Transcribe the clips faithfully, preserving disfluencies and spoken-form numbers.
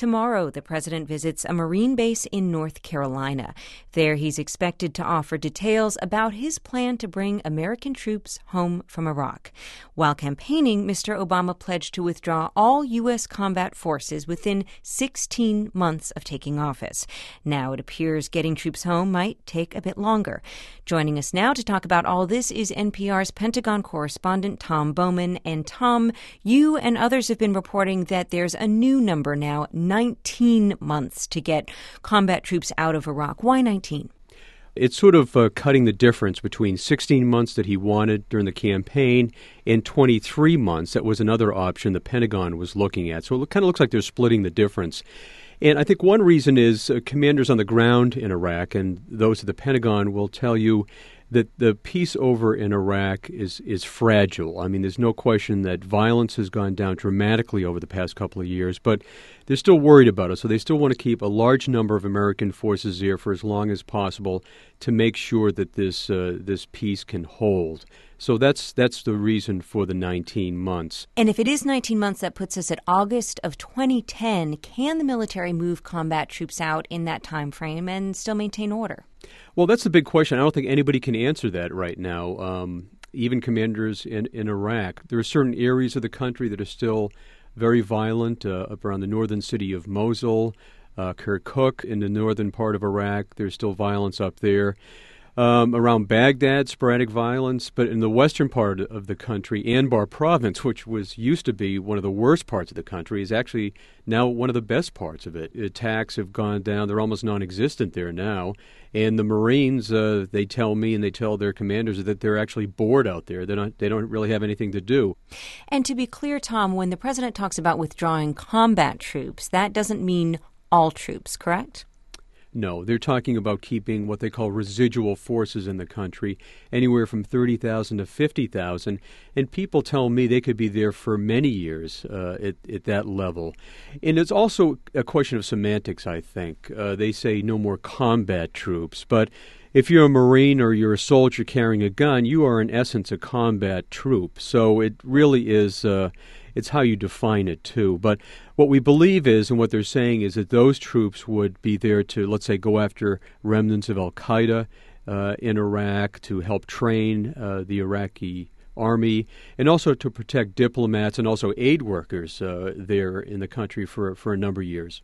Tomorrow, the president visits a Marine base in North Carolina. There, he's expected to offer details about his plan to bring American troops home from Iraq. While campaigning, Mister Obama pledged to withdraw all U S combat forces within sixteen months of taking office. Now it appears getting troops home might take a bit longer. Joining us now to talk about all this is N P R's Pentagon correspondent Tom Bowman. And Tom, you and others have been reporting that there's a new number now, nineteen months to get combat troops out of Iraq. Why nineteen? It's sort of uh, cutting the difference between sixteen months that he wanted during the campaign and twenty-three months. That was another option the Pentagon was looking at. So it kind of looks like they're splitting the difference. And I think one reason is uh, commanders on the ground in Iraq and those at the Pentagon will tell you that the peace over in Iraq is is fragile. I mean, there's no question that violence has gone down dramatically over the past couple of years, but they're still worried about it. So they still want to keep a large number of American forces there for as long as possible to make sure that this uh, this peace can hold. So that's that's the reason for the nineteen months. And if it is nineteen months, that puts us at August of twenty ten. Can the military move combat troops out in that time frame and still maintain order? Well, that's the big question. I don't think anybody can answer that right now, um, even commanders in, in Iraq. There are certain areas of the country that are still very violent, uh, up around the northern city of Mosul, uh, Kirkuk in the northern part of Iraq. There's still violence up there. Um, around Baghdad, sporadic violence, but in the western part of the country, Anbar province, which was used to be one of the worst parts of the country, is actually now one of the best parts of it. Attacks have gone down. They're almost non-existent there now. And the Marines, uh, they tell me and they tell their commanders that they're actually bored out there. They're not, they don't really have anything to do. And to be clear, Tom, when the president talks about withdrawing combat troops, that doesn't mean all troops, correct? No, they're talking about keeping what they call residual forces in the country, anywhere from thirty thousand to fifty thousand. And people tell me they could be there for many years uh, at, at that level. And it's also a question of semantics, I think. Uh, they say no more combat troops. But if you're a Marine or you're a soldier carrying a gun, you are in essence a combat troop. So it really is... Uh, It's how you define it, too. But what we believe is, and what they're saying is that those troops would be there to, let's say, go after remnants of al-Qaeda uh, in Iraq, to help train uh, the Iraqi army, and also to protect diplomats and also aid workers uh, there in the country for, for a number of years.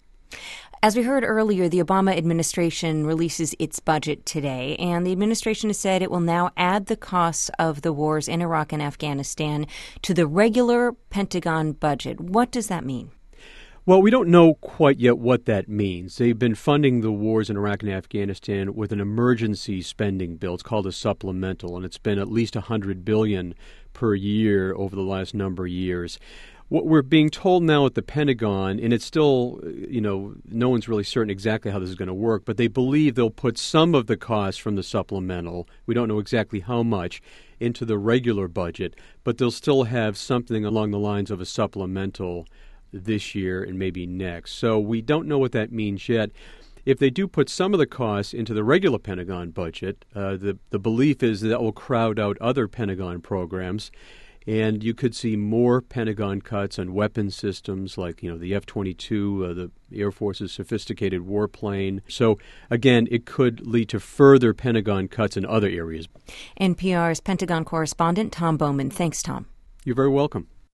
As we heard earlier, the Obama administration releases its budget today, and the administration has said it will now add the costs of the wars in Iraq and Afghanistan to the regular Pentagon budget. What does that mean? Well, we don't know quite yet what that means. They've been funding the wars in Iraq and Afghanistan with an emergency spending bill. It's called a supplemental, and it's been at least one hundred billion dollars per year over the last number of years. What we're being told now at the Pentagon, and it's still, you know, no one's really certain exactly how this is going to work, but they believe they'll put some of the costs from the supplemental, we don't know exactly how much, into the regular budget, but they'll still have something along the lines of a supplemental this year and maybe next. So we don't know what that means yet. If they do put some of the costs into the regular Pentagon budget, uh, the, the belief is that will crowd out other Pentagon programs. And you could see more Pentagon cuts on weapon systems like, you know, the F twenty-two, uh, the Air Force's sophisticated warplane. So, again, it could lead to further Pentagon cuts in other areas. N P R's Pentagon correspondent Tom Bowman. Thanks, Tom. You're very welcome.